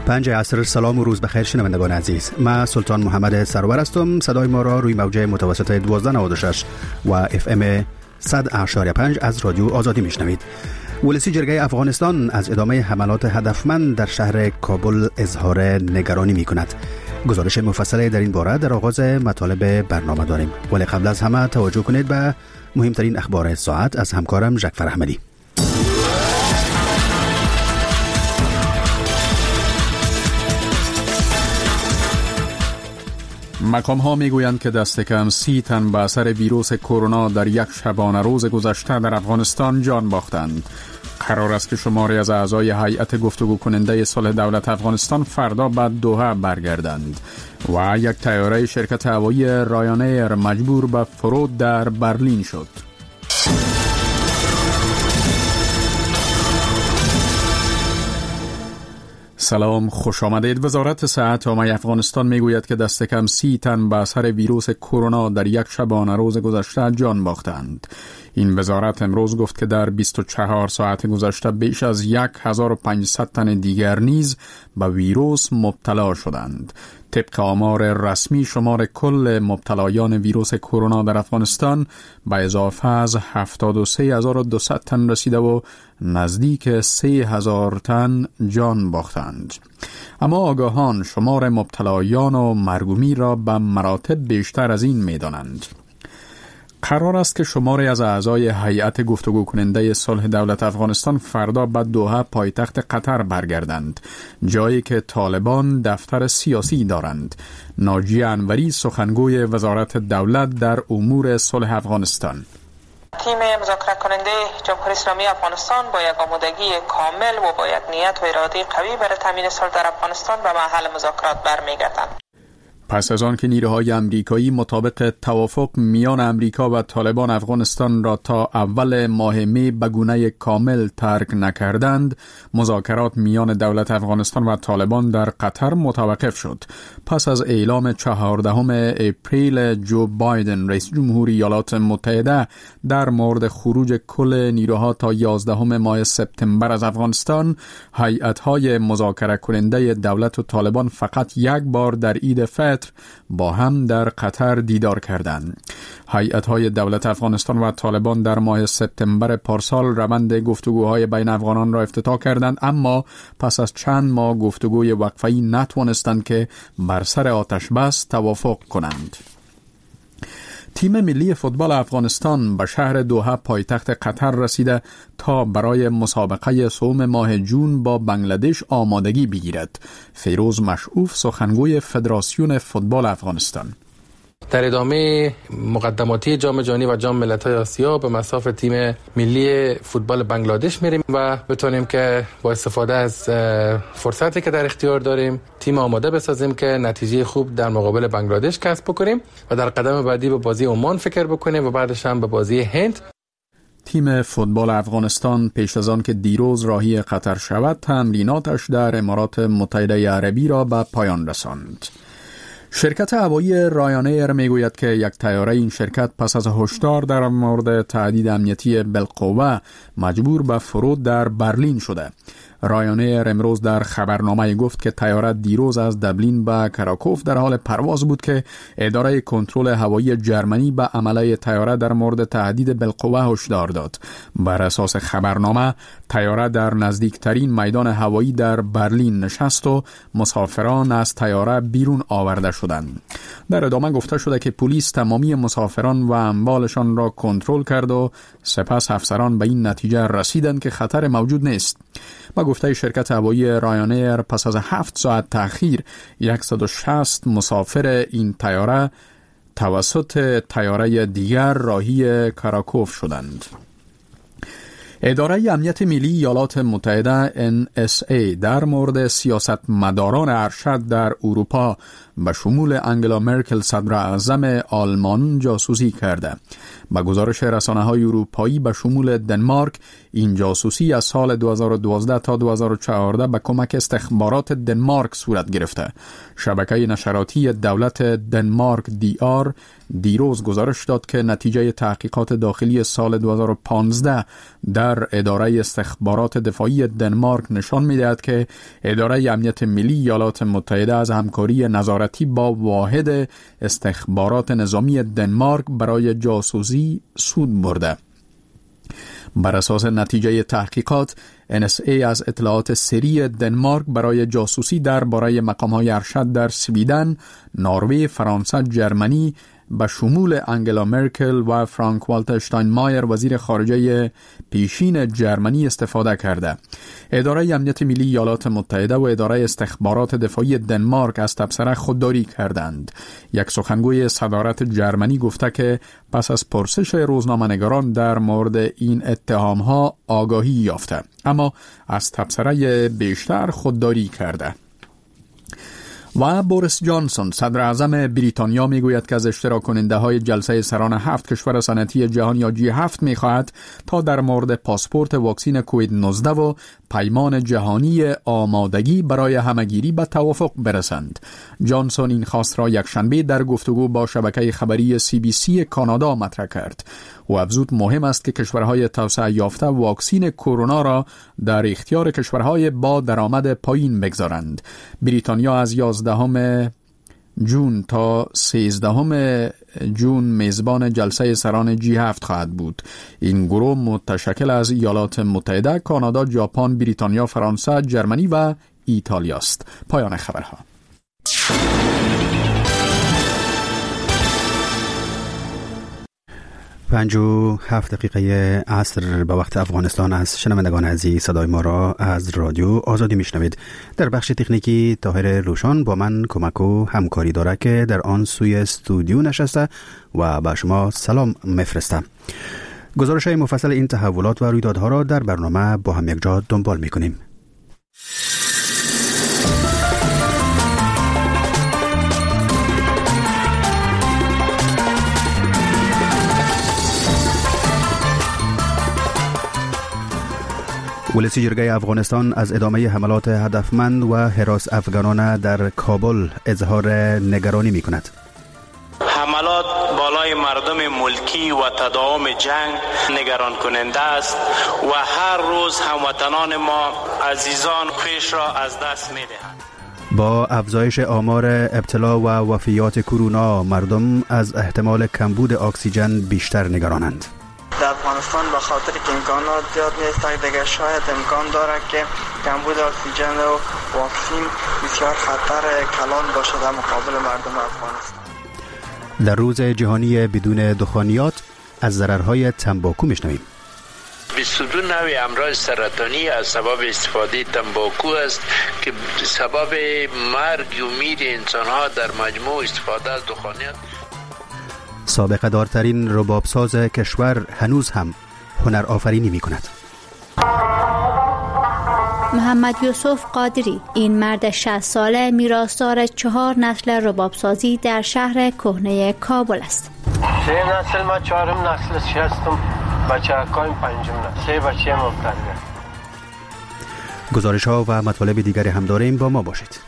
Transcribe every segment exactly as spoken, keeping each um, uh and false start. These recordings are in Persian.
پنج عصر. سلام و روز بخیر شنوندگان عزیز. من سلطان محمد سرور هستم. صدای ما را روی موج متوسط دوازده نود و شش و اف ام صد و پنج از رادیو آزادی میشنوید. ولسی جرگه افغانستان از ادامه حملات هدفمند در شهر کابل اظهار نگرانی می کند. گزارش مفصل در این باره در آغاز مطالب برنامه داریم، ولی قبل از همه توجه کنید به مهمترین اخبار ساعت از همکارم جعفر احمدی. مقام ها می گویند که دست کم سی تن به اثر ویروس کرونا در یک شبانه روز گذشته در افغانستان جان باختند. قرار است که شماری از اعضای هیئت گفتگو کننده صلح دولت افغانستان فردا به دوحه برگردند و یک طیاره شرکت هوایی رایانایر مجبور به فرود در برلین شد. سلام، خوش آمدید. وزارت صحت عامه افغانستان میگوید که دست کم سی تن به اثر ویروس کرونا در یک شبانه روز گذشته جان باختند. این وزارت امروز گفت که در بیست و چهار ساعت گذشته بیش از هزار و پانصد تن دیگر نیز به ویروس مبتلا شدند. طبق آمار رسمی شمار کل مبتلایان ویروس کرونا در افغانستان به اضافه از هفتاد و سه هزار و دویست تن رسیده و نزدیک سه هزار تن جان باختند. اما آگاهان شمار مبتلایان و مرگومی را به مراتب بیشتر از این می دانند. قرار است که شماری از اعضای هیئت گفتگو کننده صلح دولت افغانستان فردا به دوحه پایتخت قطر برگردند، جایی که طالبان دفتر سیاسی دارند. ناجیه انوری سخنگوی وزارت دولت در امور صلح افغانستان: تیم مذاکره کننده جمهوری اسلامی افغانستان با یک آمادگی کامل و با یک نیت و اراده قوی برای تامین صلح در افغانستان به محل مذاکرات برمیگردند. پس از آن که نیروهای امریکایی مطابق توافق میان امریکا و طالبان افغانستان را تا اول ماه می به گونه کامل ترک نکردند، مذاکرات میان دولت افغانستان و طالبان در قطر متوقف شد. پس از اعلام چهاردهم اپریل جو بایدن رئیس جمهوری ایالات متحده در مورد خروج کل نیروها تا یازدهم ماه سپتامبر از افغانستان، هیئت‌های مذاکره کننده دولت و طالبان فقط یک بار در عید فطر با هم در قطر دیدار کردند. هیئت‌های دولت افغانستان و طالبان در ماه سپتامبر پارسال روند گفتگوهای بین افغانان را افتتاح کردند، اما پس از چند ماه گفتگوی وقفه‌ای نتوانستند که بر سر آتش بس توافق کنند. تیم ملی فوتبال افغانستان به شهر دوحه پایتخت قطر رسیده تا برای مسابقه سوم ماه جون با بنگلادش آمادگی بگیرد. فیروز مشعوف سخنگوی فدراسیون فوتبال افغانستان: در ادامه مقدماتی جام جهانی و جام ملت‌های آسیا به مصاف تیم ملی فوتبال بنگلادش میریم و بتونیم که با استفاده از فرصتی که در اختیار داریم تیم آماده بسازیم که نتیجه خوب در مقابل بنگلادش کسب بکنیم و در قدم بعدی به بازی عمان فکر بکنیم و بعدش هم به بازی هند. تیم فوتبال افغانستان پیش از آن که دیروز راهی قطر شود، تمریناتش در امارات متحده عربی را به پایان رساند. شرکت هوایی رایانایر میگوید که یک طیاره این شرکت پس از هشدار در مورد تهدید امنیتی بالقوه مجبور به فرود در برلین شده. رایانایر امروز در خبرنامه گفت که طیاره دیروز از دبلین به کراکوف در حال پرواز بود که اداره کنترل هوایی جرمنی به عمله طیاره در مورد تهدید بالقوه هشدار داد. بر اساس خبرنامه طیاره در نزدیکترین میدان هوایی در برلین نشست و مسافران از طیاره بیرون آورده شدند. در ادامه گفته شده که پلیس تمامی مسافران و اموالشان را کنترل کرد و سپس افسران به این نتیجه رسیدند که خطر موجود نیست. با گفته شرکت هوایی رایانایر پس از هفت ساعت تأخیر صد و شصت مسافر این طیاره توسط طیاره دیگر راهی کراکوف شدند. اداره امنیت ملی ایالات متحده ان اس ای در مورد سیاستمداران ارشد در اروپا به شمول انگلا مرکل صدر اعظم آلمان جاسوسی کرده. با گزارش رسانه‌های اروپایی به شمول دنمارک، این جاسوسی از سال دو هزار و دوازده تا دو هزار و چهارده به کمک استخبارات دنمارک صورت گرفته. شبکه نشراتی دولت دنمارک دی آر دیروز گزارش داد که نتیجه تحقیقات داخلی سال دو هزار و پانزده در در اداره استخبارات دفاعی دنمارک نشان می‌دهد که اداره امنیت ملی ایالات متحده از همکاری نظارتی با واحد استخبارات نظامی دنمارک برای جاسوسی سود برده. بر اساس نتیجه تحقیقات، ان اس ای از اطلاعات سری دنمارک برای جاسوسی درباره مقام‌های ارشد در سویدن، نروژ، فرانسه، جرمنی به شمول انگلا مرکل و فرانک والتر شتاینمایر وزیر خارجه پیشین جرمنی استفاده کرده. اداره امنیت ملی ایالات متحده و اداره استخبارات دفاعی دنمارک از تبصره خودداری کردند. یک سخنگوی صدارت جرمنی گفته که پس از پرسش روزنامه‌نگاران در مورد این اتهام‌ها آگاهی یافته، اما از تبصره بیشتر خودداری کرده. و بوریس جانسون صدر اعظم بریتانیا میگوید که از اشتراک کننده های جلسه سران هفت کشور صنعتی جهان یا جی هفت میخواهد تا در مورد پاسپورت واکسین کووید نوزده و پیمان جهانی آمادگی برای همگیری به توافق برسند. جانسون این خواست را یکشنبه در گفتگو با شبکه خبری سی بی سی کانادا مطرح کرد. او افزود مهم است که کشورهای توسعه یافته واکسین کرونا را در اختیار کشورهای با درآمد پایین بگذارند. بریتانیا از یازدهم جون تا سیزدهم جون میزبان جلسه سران جی هفت خواهد بود. این گروه متشکل از ایالات متحده، کانادا، ژاپن، بریتانیا، فرانسه، جرمنی و ایتالیا است. پایان خبرها. پنج و هفت دقیقه عصر به وقت افغانستان از شنوندگان عزیز صدای ما را از رادیو آزادی میشنوید. در بخش تکنیکی طاهر روشان با من کمک و همکاری داره که در آن سوی استودیو نشسته و با شما سلام میفرستم. گزارش مفصل این تحولات و رویدادها را در برنامه با هم یک جا دنبال میکنیم. ولسی جرگه افغانستان از ادامه حملات هدفمند و هراس افغانانه در کابل اظهار نگرانی می کند. حملات بالای مردم ملکی و تداوم جنگ نگران کننده است و هر روز هموطنان ما عزیزان خویش را از دست می دهند. با افزایش آمار ابتلا و وفیات کرونا، مردم از احتمال کمبود اکسیژن بیشتر نگرانند. در افغانستان به خاطر که امکانات زیاد نیست، دیگه شاید امکان داره که کمبود اکسیژن و واکسین بسیار خطر کلان باشه در مقابل مردم افغانستان. در روز جهانی بدون دخانیات از ضررهای تنباکو میشنویم. بیست و دو نوع امراض سرطانی از سبب استفاده تنباکو است که سبب مرگ و میر انسانها در مجموع استفاده از دخانیات. سابقه دارترین ربابساز کشور هنوز هم هنر آفرینی می کند. محمد یوسف قادری، این مرد شصت ساله میراثدار چهار نسل ربابسازی در شهر کهنه کابل است. سه نسل ما چهارم نسل شستم، بچه اکایم پنجم نسل، سه بچه مبتنه. گزارش ها و مطالب دیگری هم داریم، با ما باشید.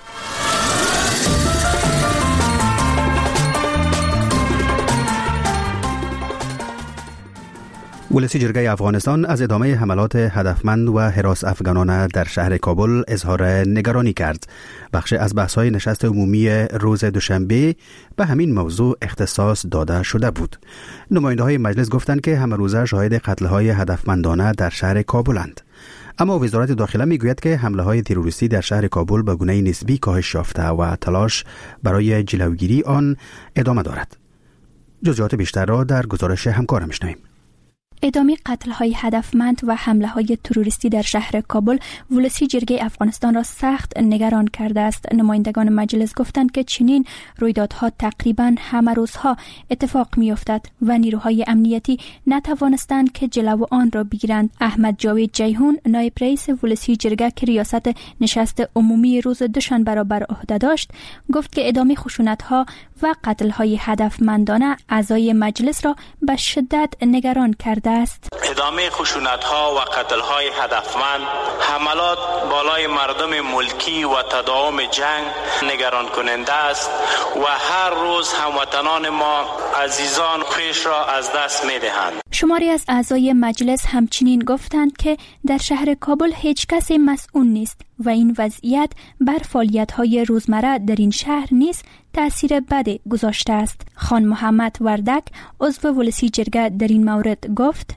ولسی جرگه افغانستان از ادامه حملات هدفمند و هراس افغانانه در شهر کابل اظهار نگرانی کرد. بخش از بحث‌های نشست عمومی روز دوشنبه به همین موضوع اختصاص داده شده بود. نماینده‌های مجلس گفتند که همه روزه شاهد قتل‌های هدفمندانه در شهر کابلند. اما وزارت داخله میگوید که حمله‌های تروریستی در شهر کابل به گونه نسبی کاهش یافته و تلاش برای جلوگیری آن ادامه دارد. جزئیات بیشتر را در گزارش همکارم می‌شنویم. ادامه قتل‌های هدفمند و حمله‌های تروریستی در شهر کابل ولسی جرگه افغانستان را سخت نگران کرده است. نمایندگان مجلس گفتند که چنین رویدادها تقریباً همه روزها اتفاق می‌افتد و نیروهای امنیتی نتوانستند که جلو آن را بگیرند. احمد جاوید جیهون، نایب رئیس ولسی جرگه که ریاست نشست عمومی روز دوشنبه را بر عهده داشت، گفت که ادامه خشونت‌ها و قتل‌های هدفمندانه اعضای مجلس را به شدت نگران کرده است. ادامه خشونت‌ها و قتل‌های هدفمند، حملات بالای مردم ملکی و تداوم جنگ نگران کننده است و هر روز هموطنان ما عزیزان خویش را از دست می‌دهند. شماری از اعضای مجلس همچنین گفتند که در شهر کابل هیچ کس مسئول نیست و این وضعیت بر فعالیت‌های روزمره در این شهر نیز تأثیر بدی گذاشته است. خان محمد وردک عضو ولسی جرگه در این مورد گفت: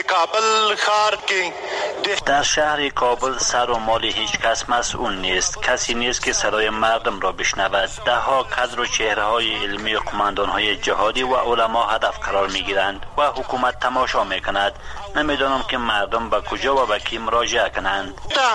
در شهر کابل سر و مال هیچ کس مسئول نیست. کسی نیست که صدای مردم را بشنود. ده ها کادر و چهره های علمی و قماندان های جهادی و علما هدف قرار می گیرند و حکومت تماشا می کند. نمیدانم که مردم به کجا و به کی مراجعه کنند.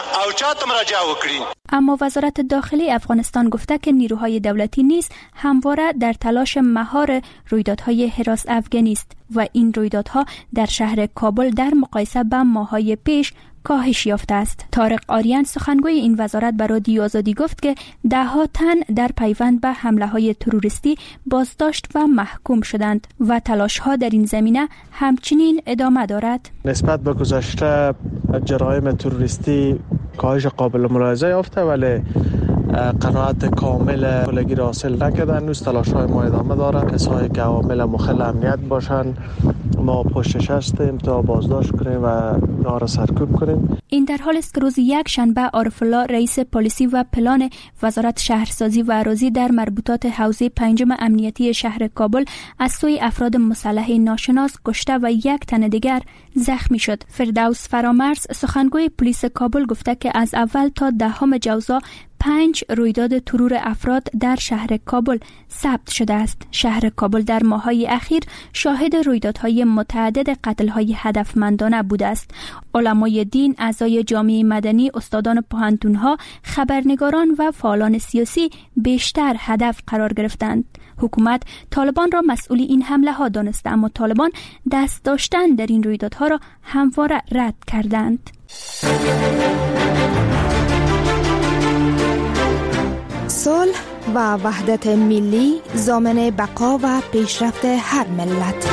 اما وزارت داخلی افغانستان گفته که نیروهای دولتی نیز همواره در تلاش مهار رویدادهای هراس افغانی است و این رویدادها در شهر کابل در مقایسه با ماه‌های پیش کاهش یافته است. طارق آریان سخنگوی این وزارت به رادیو آزادی گفت که ده ها تن در پیوند به حمله های تروریستی بازداشت و محکوم شدند و تلاش ها در این زمینه همچنین ادامه دارد. نسبت به گذشته جرایم تروریستی کاهش قابل ملاحظه یافته ولی قناعت کامل کلگی را حاصل نکردن. نوز تلاش های ما ادامه دارد. کسایی که عوامل مخل امنیت باشند ما پشتش هستیم تا بازداشت کنیم و آنها را سرکوب کنیم. این در حال است که روز یک شنبه عارف الله رئیس پلیسی و پلان وزارت شهرسازی و اراضی در مربوطات حوزه پنجم امنیتی شهر کابل از سوی افراد مسلح ناشناس کشته و یک تن دیگر زخمی شد. فردوس فرامرز سخنگوی پلیس کابل گفته که از اول تا دهم جوزا پنج رویداد ترور افراد در شهر کابل ثبت شده است. شهر کابل در ماه‌های اخیر شاهد رویدادهای متعدد قتل‌های هدفمندانه بوده است. علمای دین، اعضای جامعه مدنی، استادان پوهنتون‌ها، خبرنگاران و فعالان سیاسی بیشتر هدف قرار گرفتند. حکومت طالبان را مسئول این حمله ها دانسته، اما طالبان دست داشتن در این رویدادها را همواره رد کردند. صلح و وحدت ملی ضامن بقا و پیشرفت هر ملت.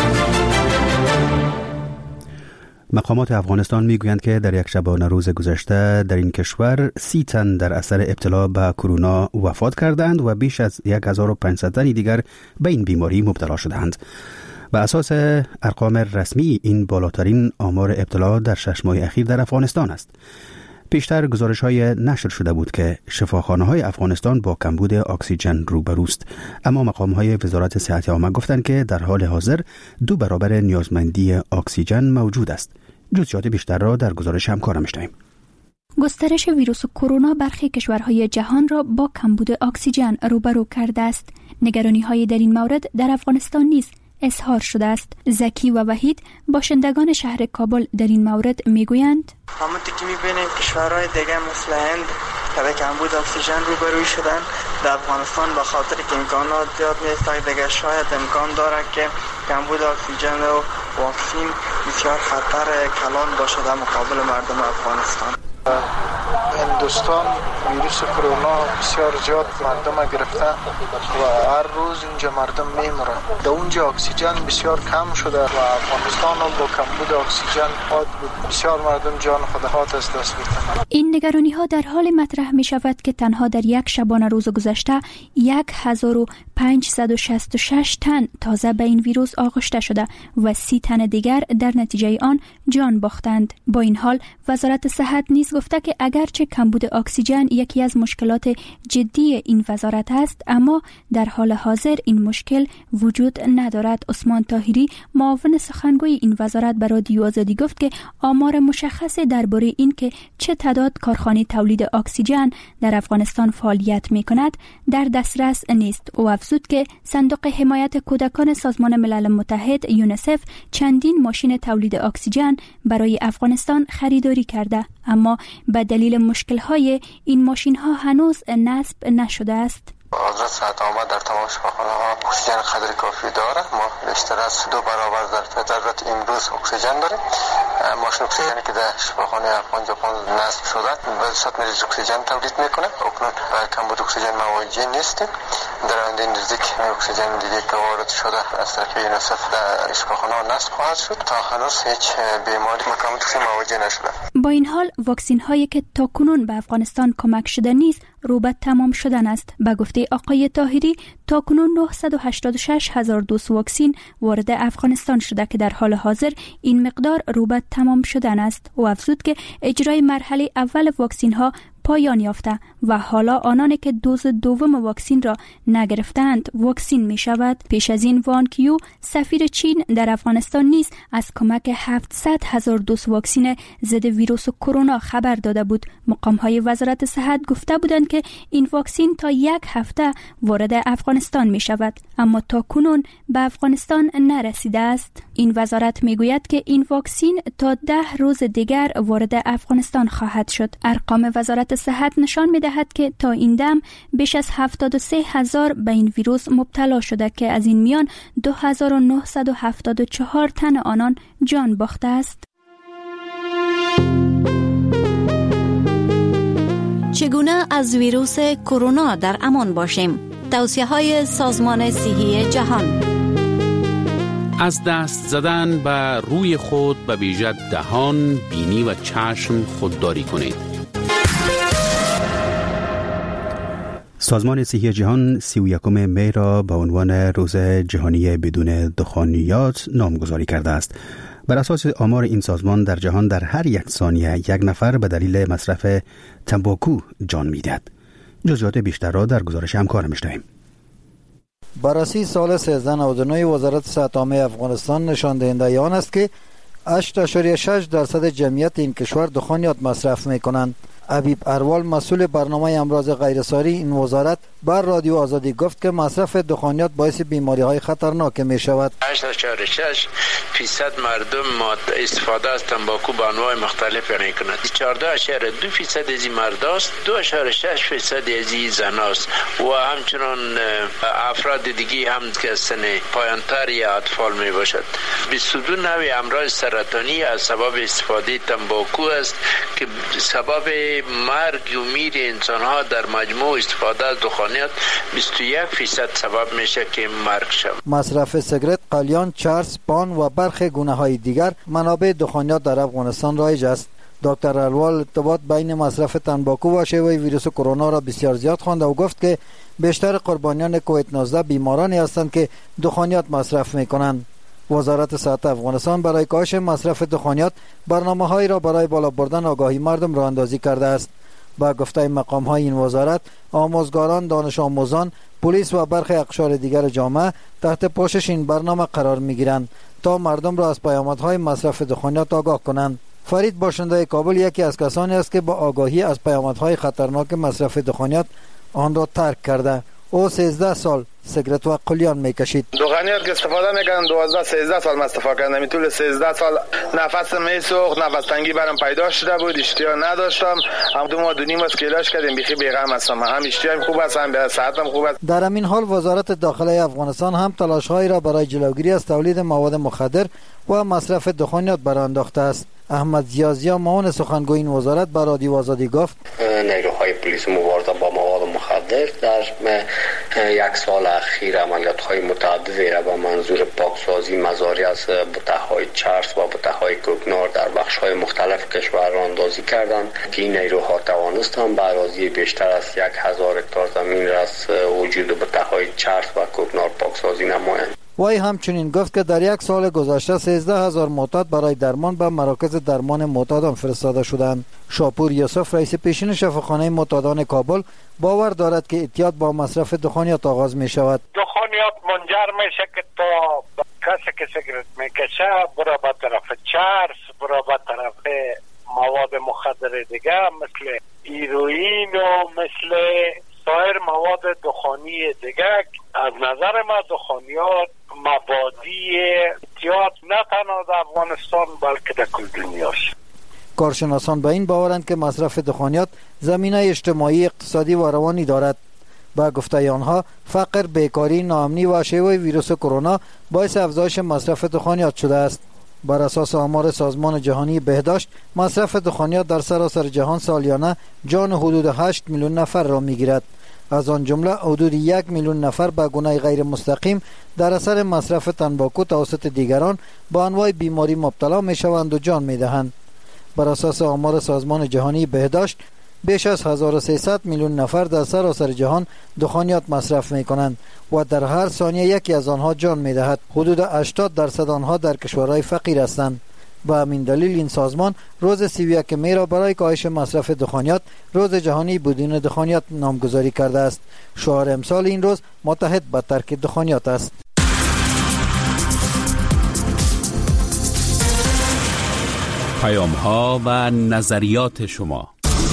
مقامات افغانستان میگویند که در یک شبانه روز گذشته در این کشور سی تن در اثر ابتلا به کرونا وفات کردند و بیش از هزار و پانصد تن دیگر به این بیماری مبتلا شدند. بر اساس ارقام رسمی این بالاترین آمار ابتلا در شش ماه اخیر در افغانستان است. پیشتر گزارش‌های نشر شده بود که شفاخانه‌های افغانستان با کمبود اکسیژن روبروست، اما مقام‌های وزارت صحت عامه گفتند که در حال حاضر دو برابر نیازمندی اکسیژن موجود است. جزئیات بیشتر را در گزارش همکارم می‌شنویم. گسترش ویروس کرونا برخی کشورهای جهان را با کمبود اکسیژن روبرو کرده است. نگرانی‌های در این مورد در افغانستان نیز اظهار شده است. زکی و وحید باشندگان شهر کابل در این مورد میگویند: همونطور که میبینیم کشورهای دیگه مثل هند که کمبود اکسیژن روبروی شدن، در افغانستان به خاطر که امکانات زیاد نیست دیگه شاید امکان داره که کمبود اکسیژن و واکسین بسیار خطر کلان باشه در مقابل مردم افغانستان. هندوستان ویروس کرونا بسیار زیاد مردم گرفته و هر روز اینجا مردم میمیرن. در اونجا اکسیژن بسیار کم شده و افغانستان هم با کمبود اکسیژن بسیار مردم جان خود از دست میدن. این نگرانی ها در حال مطرح می شود که تنها در یک شبانه روز گذشته هزار و پانصد و شصت و شش تن تازه به این ویروس آغشته شده و سی تن دیگر در نتیجه آن جان باختند. با این حال وزارت صحت نیز گفته که اگرچه کمبود اکسیژن یکی از مشکلات جدی این وزارت است، اما در حال حاضر این مشکل وجود ندارد. عثمان طاهری معاون سخنگوی این وزارت به رادیو آزادی گفت که آمار مشخصی درباره این که چه تعداد کارخانه تولید اکسیژن در افغانستان فعالیت می‌کند در دسترس نیست. او افزود که صندوق حمایت کودکان سازمان ملل متحد یونیسف چندین ماشین تولید اکسیژن برای افغانستان خریداری کرده، اما به دلیل مشکل‌های این ماشین‌ها هنوز نصب نشده است. وزارت صحت عامه در تمام شفاخانه‌ها اکسیژن قدر کافی داره. ما بیشتر از دو برابر در ضرورت امروز اکسیژن داریم. ماشین اکسیژنی که در شفاخانه افغان ژاپن نصب شده به صورت مریض اکسیژن تولید میکنه. اکنون کمبود اکسیژن مواجه نیستیم. در آینده نزدیک اکسیژن دیگه که وارد شده از طریق یونیسف در اشباخانه‌ها نصب خواهد شد. تا هنوز هیچ بیماری مکمل مواجه نشده. با این حال واکسین هایی که تاکنون به افغانستان کمک شده نیست رو به تمام شدن است. به گفته آقای طاهری تاکنون نهصد و هشتاد و شش هزار دوز واکسین وارد افغانستان شده که در حال حاضر این مقدار رو به تمام شدن است. او افزود که اجرای مرحله اول واکسین ها پایان یافته و حالا آنانی که دوز دوم واکسین را نگرفتند واکسین می شود. پیش از این وان کیو سفیر چین در افغانستان نیز از کمک هفتصد هزار دوز واکسین ضد ویروس کرونا خبر داده بود. مقام های وزارت صحت گفته بودند که این واکسین تا یک هفته وارد افغانستان می شود اما تا کنون به افغانستان نرسیده است. این وزارت می گوید که این واکسین تا ده روز دیگر وارد افغانستان خواهد شد. ارقام وزارت صحت نشان می دهد که تا این دم بیش از هفتاد و سه هزار به این ویروس مبتلا شده که از این میان دو هزار و نهصد و هفتاد و چهار تن آنان جان باخته است. چگونه از ویروس کرونا در امان باشیم؟ توصیه های سازمان صحی جهان. از دست زدن به روی خود به ویژه دهان، بینی و چشم خودداری کنید. سازمان صحی جهان سی و یکم می را به عنوان روز جهانی بدون دخانیات نامگذاری کرده است. بر اساس آمار این سازمان در جهان در هر یک ثانیه یک نفر به دلیل مصرف تنباکو جان می‌دهد. جزئیات بیشتر را در گزارش همکارم می‌شنویم. بررسی سال سیزده نود و نه وزارت صحت عامه افغانستان نشان دهنده آن است که هشت اشاریه شش درصد جمعیت این کشور دخانیات مصرف می‌کنند. حبیب اروال مسئول برنامه امراض غیرساری این وزارت بر رادیو آزادی گفت که مصرف دخانیات باعث بیماری‌های خطرناک می شود. هشت اشاریه شش فیصد مردم استفاده از تنباکو به انواع مختلف می کنند. چهارده اشاریه دو فیصد از این مرداست، دو اشاریه شش فیصد از این زناست و همچنان افراد دیگه هم که سن پایانتر یا اطفال می باشد. بیست و دو نوع امراض سرطانی از سبب استفاده تنباکو است که سبب مرگ و میر انسان‌ها در مجموع استفاده از دخانیات بیست و یک فیصد سبب میشه که مرگ شود. مصرف سیگرت، قلیان، چرس، پان و برخی گونه‌های دیگر منابع دخانیات در افغانستان رایج است. دکتر الوال ارتباط بین مصرف تنباکو و شیوع ویروس کرونا را بسیار زیاد خوانده و گفت که بیشتر قربانیان کووید نوزده بیمارانی هستند که دخانیات مصرف می‌کنند. وزارت صحت افغانستان برای کاهش مصرف دخانیات برنامه‌هایی را برای بالا بردن آگاهی مردم راه اندازی کرده است. با گفته مقام‌های این وزارت، آموزگاران، دانش آموزان، پلیس و برخی اقشار دیگر جامعه تحت پوشش این برنامه قرار می‌گیرند تا مردم را از پیامدهای مصرف دخانیات آگاه کنند. فرید باشنده کابل یکی از کسانی است که با آگاهی از پیامدهای خطرناک مصرف دخانیات آن را ترک کرده. او سیزده سال سیگرت و قلیان میکشید. دخانیات که استفاده میکردم دوازده سیزده سال من استفاده کردم. این طول سیزده سال نفس میسوخت، نفس تنگی برام پیدا شده بود، اشتها نداشتم. هم دو ماه دو نیم از کلاش کردیم، بیخی بیغم هستم. هم اشتهام خوب است، هم صحتم خوب است. در همین حال وزارت داخله افغانستان هم تلاش‌هایی را برای جلوگیری از تولید مواد مخدر و مصرف دخانیات برانداخته است. احمد زیازیا معاون سخنگوی این وزارت به رادیو آزادی گفت نیروهای پلیس مبارزه با مواد مخدر در یک سال اخیر عملیات‌های متعددی را به منظور پاکسازی مزارع از بته‌های چرس و بته‌های کوکنار در بخش‌های مختلف کشور راه‌اندازی کردند که این نیروها توانستند به اراضی بیشتر از یک هزار هکتار زمین را از وجود بته‌های چرس و کوکنار پاکسازی نمایند. وی همچنین گفت که در یک سال گذشته سیزده هزار معتاد برای درمان به مراکز درمان معتادان فرستاده شدند. شاپور یوسف رئیس پیشین شفاخانه معتادان کابل باور دارد که اعتیاد با مصرف دخانیات آغاز می شود. دخانیات منجر میشه که تا کسی که سیگرت میکشه برای به طرف چرس، برای به طرف مواد مخدر دیگه مثل هیروئین و مثل سایر مواد دخانی دیگه. از نظر ما دخانیات مبادی اعتیاد نه تنها در افغانستان بلکه در کل دنیاست. کارشناسان به این باورند که مصرف دخانیات زمینه اجتماعی، اقتصادی و روانی دارد. با گفته آنها فقر، بیکاری، ناامنی و شیوع ویروس کرونا باعث افزایش مصرف دخانیات شده است. بر اساس آمار سازمان جهانی بهداشت، مصرف دخانیات در سراسر جهان سالیانه جان حدود هشت میلیون نفر را میگیرد. از آن جمله حدود یک میلیون نفر به گونه غیر مستقیم در اثر مصرف تنباکو توسط دیگران با انواع بیماری مبتلا می شوند و جان می دهند. بر اساس آمار سازمان جهانی بهداشت، بیش از هزار و سیصد میلیون نفر در سراسر جهان دخانیات مصرف می کنند و در هر ثانیه یکی از آنها جان می دهد. حدود هشتاد درصد آنها در کشورهای فقیر هستند. به همین دلیل این سازمان روز سی و یک می را برای کاهش مصرف دخانیات روز جهانی بدون دخانیات نامگذاری کرده است. شعار امسال این روز متحد به ترک دخانیات است. پیام ها و نظریات شما.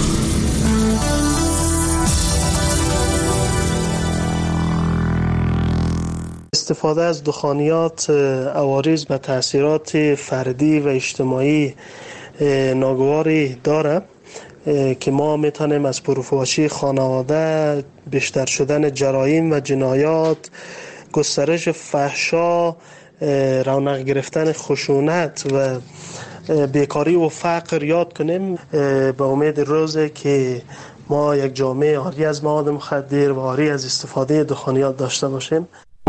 استفاده از دخانیات عوارض و تأثیرات فردی و اجتماعی ناگواری داره که ما میتونیم از پرفروشی خانواده، بیشتر شدن جرایم و جنایات، گسترش فحشا، رونق گرفتن خشونت و بیکاری و فقر یاد کنیم. به امید روزی که ما یک جامعه عاری از مواد مخدر و عاری از استفاده دخانیات داشته باشیم.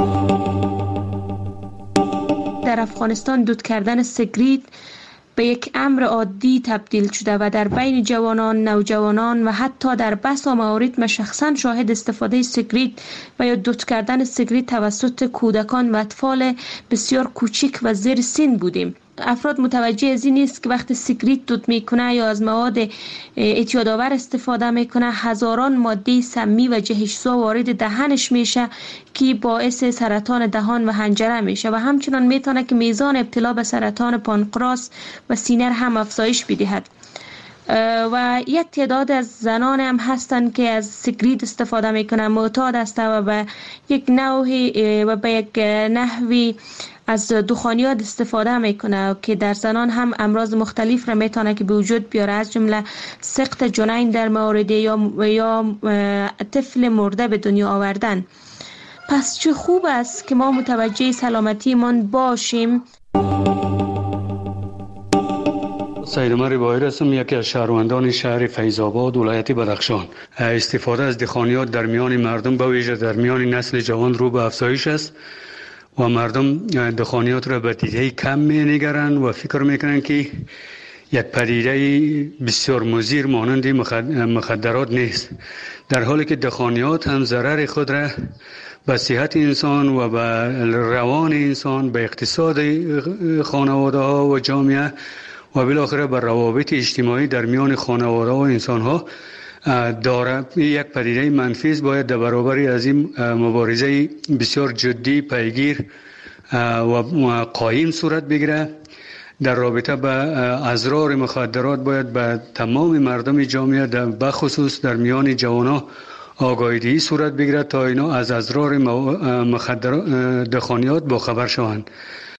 در افغانستان دود کردن سیگریت به یک امر عادی تبدیل شده و در بین جوانان، نوجوانان و حتی در بسا موارد ما شخصا شاهد استفاده سیگریت و یا دود کردن سیگریت توسط کودکان و اطفال بسیار کوچک و زیر سن بودیم. افراد متوجه از این نیست که وقتی سیگریت دود میکنه یا از مواد اعتیادآور استفاده میکنه، هزاران ماده سمی و جهش‌زا وارد دهنش میشه که باعث سرطان دهان و حنجره میشه و همچنان میتونه که میزان ابتلا به سرطان پانکراس و سینه هم افزایش بدهد. و یک تعداد از زنان هم هستند که از سیگریت استفاده میکنن، معتاد هستند و به یک نوعی و به یک نحوی از دخانیات استفاده میکنه که در زنان هم امراض مختلف را میتونه که به وجود بیاره، از جمله سقط جنین در مورد یا یا طفل مرده به دنیا آوردن. پس چه خوب است که ما متوجه سلامتیمان باشیم. سید عمر بایر هستم، یکی از شهروندان شهر فیض‌آباد ولایت بدخشان. استفاده از دخانیات در میان مردم به ویژه در میان نسل جوان رو به افزایش است و مردم دخانیات را به دیده کم می‌نگرند و فکر میکنند که یک پدیده بسیار مضر مانند مخدرات نیست، در حالی که دخانیات هم ضرر خود را به صحت انسان و به روان انسان، به اقتصاد خانواده ها و جامعه و بالاخره به روابط اجتماعی در میان خانواده و انسان ها داره. یک پدیده منفی باید در برابر از این مبارزه بسیار جدی، پیگیر و قایم صورت بگیره. در رابطه به اضرار مخدرات باید به تمام مردم جامعه به خصوص در میان جوانان آگاهی صورت بگیره تا اینا از اضرار مخدرات دخانیات با خبر شوند.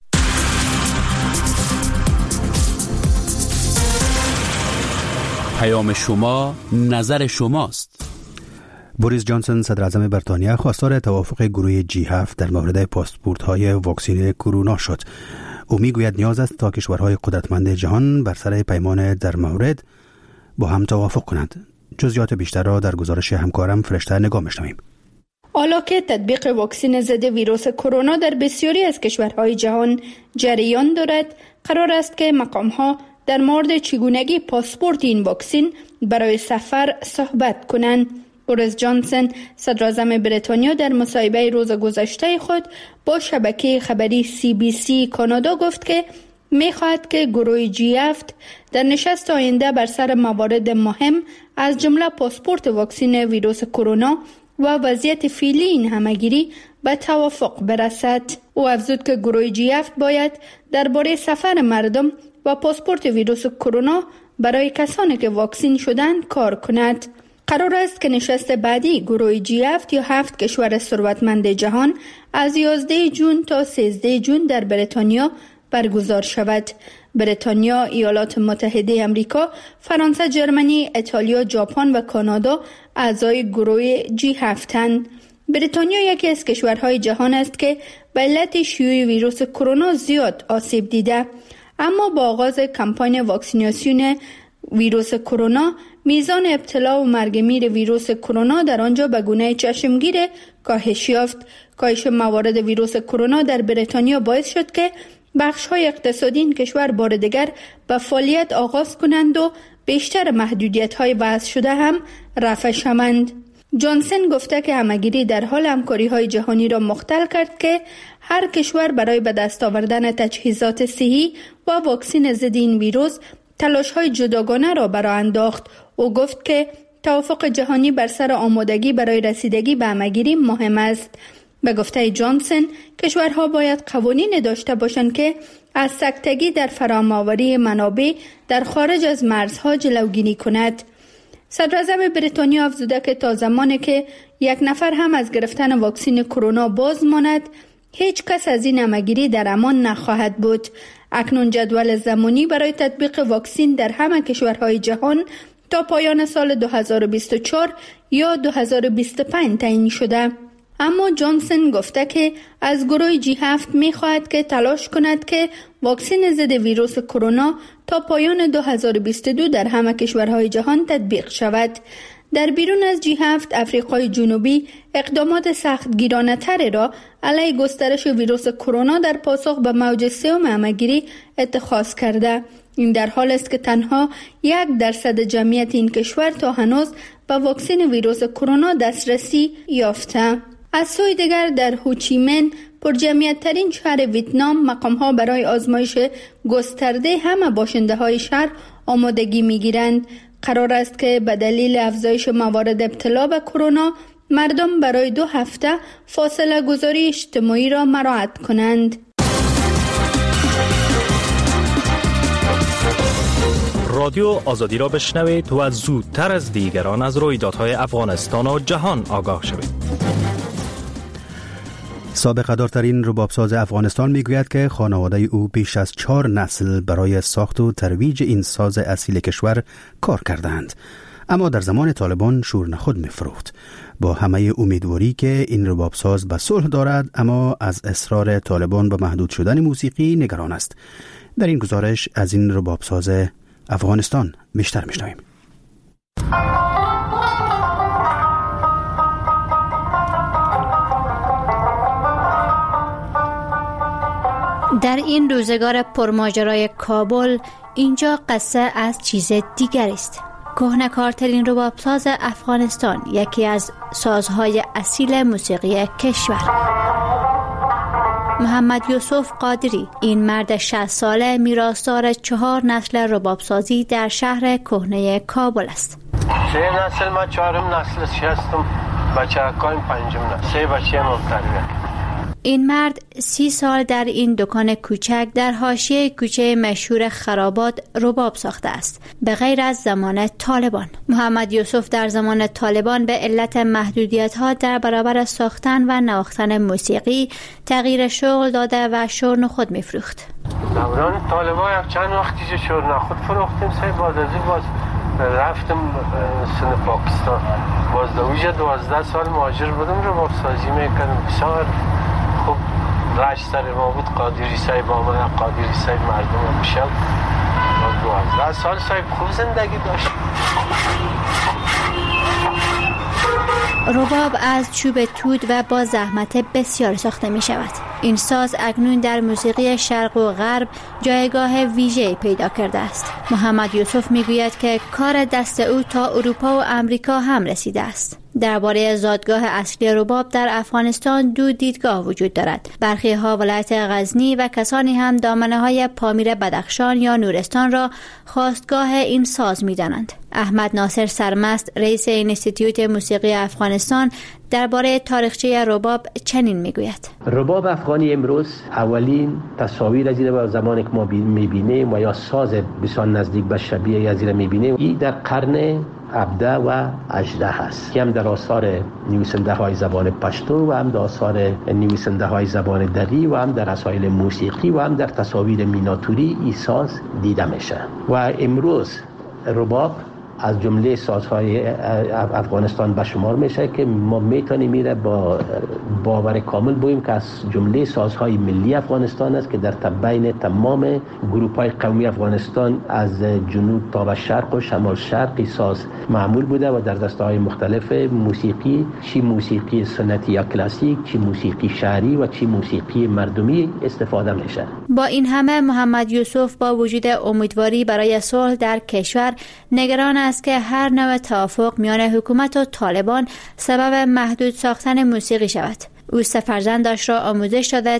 پیام شما، نظر شماست. بوریس جانسون صدر اعظم بریتانیا خواستار توافق گروه جی هفت در مورد پاسپورت‌های واکسن کرونا شد. او میگوید نیاز است تا کشورهای قدرتمند جهان بر سر پیمان در مورد با هم توافق کنند. جزئیات بیشتر را در گزارش همکارم فرشته نگاه می‌شنویم. حالا که تطبیق واکسن ضد ویروس کرونا در بسیاری از کشورهای جهان جریان دارد، قرار است که مقام‌ها در مورد چگونگی پاسپورت این واکسن برای سفر صحبت کنند. بوریس جانسون صدر اعظم بریتانیا در مصاحبه روز گذشته خود با شبکه خبری سی بی سی کانادا گفت که می‌خواهد که گروه جی هفت در نشست آینده بر سر موارد مهم از جمله پاسپورت واکسن ویروس کرونا و وضعیت فعلی این همگیری به توافق برسد. او افزود که گروه جی هفت باید درباره سفر مردم و پاسپورت ویروس کرونا برای کسانی که واکسن شدند کار کند. قرار است که نشست بعدی گروه جی هفت یا هفت کشور ثروتمند جهان از یازده جون تا سیزده جون در بریتانیا برگزار شود. بریتانیا، ایالات متحده آمریکا، فرانسه، ژرمنی، ایتالیا، ژاپن و کانادا اعضای گروه جی هفتند. بریتانیا یکی از کشورهای جهان است که به علت شیوع ویروس کرونا زیاد آسیب دیده، اما با آغاز کمپاین واکسیناسیون ویروس کرونا میزان ابتلا و مرگ میر ویروس کرونا در آنجا به گونه چشمگیر کاهش یافت. کاهش موارد ویروس کرونا در بریتانیا باعث شد که بخش‌های اقتصادی این کشور بار دیگر به فعالیت آغاز کنند و بیشتر محدودیت‌های وضع شده هم رفع شوند. جانسن گفته که همگیری در حال همکاری‌های جهانی را مختل کرد که هر کشور برای به دست آوردن تجهیزات صحی و واکسن ضد این ویروس تلاش‌های جداگانه را برآورد انداخت. او گفت که توافق جهانی بر سر آمادگی برای رسیدگی به همگیری مهم است. به گفته جانسن، کشورها باید قوانین داشته باشند که از سکتگی در فرام‌آوری منابع در خارج از مرزها جلوگیری کند. صدراعظم بریتانیا افزوده که تا زمانی که یک نفر هم از گرفتن واکسن کرونا باز ماند، هیچ کس از این همگیری در امان نخواهد بود. اکنون جدول زمانی برای تطبیق واکسن در همه کشورهای جهان تا پایان سال دو هزار و بیست و چهار یا دو هزار و بیست و پنج تعیین شده. اما جانسن گفته که از گروه جی هفت می خواهد که تلاش کند که واکسن ضد ویروس کرونا تا پایان دو هزار و بیست و دو در همه کشورهای جهان تطبیق شود. در بیرون از جی هفت، افریقای جنوبی اقدامات سخت گیرانه تری را علیه گسترش ویروس کرونا در پاسخ به موج سوم همه‌گیری اتخاذ کرده. این در حال است که تنها یک درصد جمعیت این کشور تا هنوز به واکسن ویروس کرونا دسترسی یافته. از سوی دیگر در هوچیمن، پرجمعیت ترین شهر ویتنام، مقام ها برای آزمایش گسترده همه باشنده های شهر آمادگی می گیرند. قرار است که به دلیل افزایش موارد ابتلا به کرونا مردم برای دو هفته فاصله گذاری اجتماعی را مراعات کنند. رادیو آزادی را بشنوید و زودتر از دیگران از رویدادهای افغانستان و جهان آگاه شوید. سابقه دارترین ربابساز افغانستان میگوید که خانواده او بیش از چهار نسل برای ساخت و ترویج این ساز اصیل کشور کار کردند، اما در زمان طالبان شور نخود میفروخت. با همه امیدواری که این ربابساز به صلح دارد، اما از اصرار طالبان به محدود شدن موسیقی نگران است. در این گزارش از این ربابساز افغانستان بیشتر میشنویم. در این روزگار پرماجرای کابل، اینجا قصه از چیز دیگر است. کهنه‌کارترین ربابساز افغانستان، یکی از سازهای اصیل موسیقی کشور. محمد یوسف قادری، این مرد شصت ساله میراثدار چهار نسل ربابسازی در شهر کهنه کابل است. سه نسل، ما چهارم نسل هستم، بچه‌کایم پنجم نسل، سه بچه مبتدی. این مرد سی سال در این دکان کوچک در حاشیه کوچه مشهور خرابات رباب ساخته است، به غیر از زمان طالبان. محمد یوسف در زمان طالبان به علت محدودیت‌ها در برابر ساختن و نواختن موسیقی تغییر شغل داده و شور نخود می‌فروخت. دوران طالبان چند وقتی که شور نخود فروختیم، سه بعد از این باز رفتم سن پاکستان. باز دویجه دوازده سال مهاجر بودم، رباب سازی می‌کردم. بسیار خوب راج سر ما بود. قادری صاحب آمد، قادری صاحب مردم میشم. دوازده سال صاحب خوب زندگی داشت. رباب از چوب توت و با زحمت بسیار ساخته می شود. این ساز اکنون در موسیقی شرق و غرب جایگاه ویژه‌ای پیدا کرده است. محمد یوسف می گوید که کار دست او تا اروپا و امریکا هم رسیده است. درباره زادگاه اصلی رباب در افغانستان دو دیدگاه وجود دارد. برخی ها ولایت غزنی و کسانی هم دامنه های پامیر بدخشان یا نورستان را خواستگاه این ساز می دانند. احمد ناصر سرمست، رئیس اینستیتوت موسیقی افغانستان، درباره تاریخچه رباب چنین میگوید: رباب افغانی امروز اولین تصاویر از این زمانی که ما میبینیم و یا ساز بسیار نزدیک به شبیه از این میبینیم، این در قرن هفده و هجده هست که هم در آثار نویسنده های زبان پشتو و هم در آثار نویسنده های زبان دری و هم در رسایل موسیقی و هم در تصاویر میناتوری این ساز دیده میشه. و امروز رباب از جمله سازهای افغانستان به شمار میشه که ما میتونیم میره با باور کامل بگوییم که از جمله سازهای ملی افغانستان است که در بین تمام گروه‌های قومی افغانستان از جنوب تا به شرق و شمال شرقی ساز معمول بوده و در دسته‌های مختلف موسیقی، چی موسیقی سنتی یا کلاسیک، چی موسیقی شعری و چی موسیقی مردمی استفاده میشه. با این همه محمد یوسف با وجود امیدواری برای صلح در کشور نگران است که هر نوع توافق میان حکومت و طالبان سبب محدود ساختن موسیقی شود. او سه فرزندش را آموزش داده